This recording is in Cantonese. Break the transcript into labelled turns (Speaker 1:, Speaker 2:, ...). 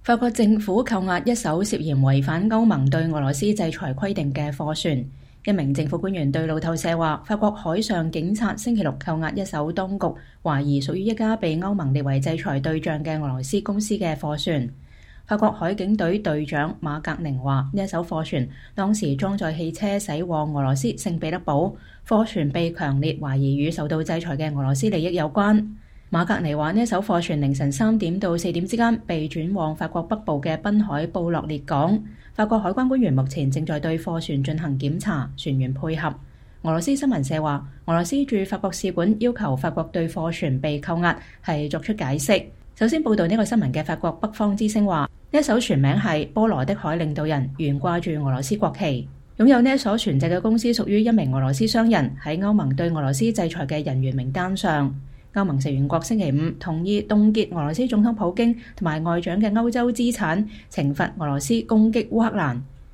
Speaker 1: 法國政府扣押一艘涉嫌違反歐盟對俄羅斯制裁規定嘅貨船。一名政府官員對路透社話，法國海上警察星期六扣押一艘當局懷疑屬於一家被歐盟列為制裁對象嘅俄羅斯公司嘅貨船。法國海警隊隊長馬格寧話，呢一艘貨船當時裝載汽車駛往俄羅斯聖彼得堡，貨船被強烈懷疑與受到制裁嘅俄羅斯利益有關。馬格尼話，呢一艘貨船凌晨3點到4點之間被轉往法國北部嘅濱海布洛列港。法國海關官員目前正在對貨船進行檢查，船員配合。俄羅斯新聞社話，俄羅斯駐法國使館要求法國對貨船被扣押係作出解釋。首先報導呢個新聞嘅法國北方之聲話，呢一艘船名係波羅的海領導人，懸掛住俄羅斯國旗。擁有呢一艘船隻嘅公司屬於一名俄羅斯商人，喺歐盟對俄羅斯制裁嘅人員名單上。歐盟成員國星期五同意凍結俄羅斯總統普京同埋外長嘅歐洲資產，懲罰俄羅斯攻擊烏克蘭。